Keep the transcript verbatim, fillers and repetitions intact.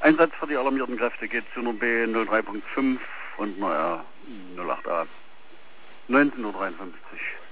Einsatz für die alarmierten Kräfte geht zu einer B null drei Punkt fünf und einer R null acht A. neunzehn Uhr dreiundfünfzig.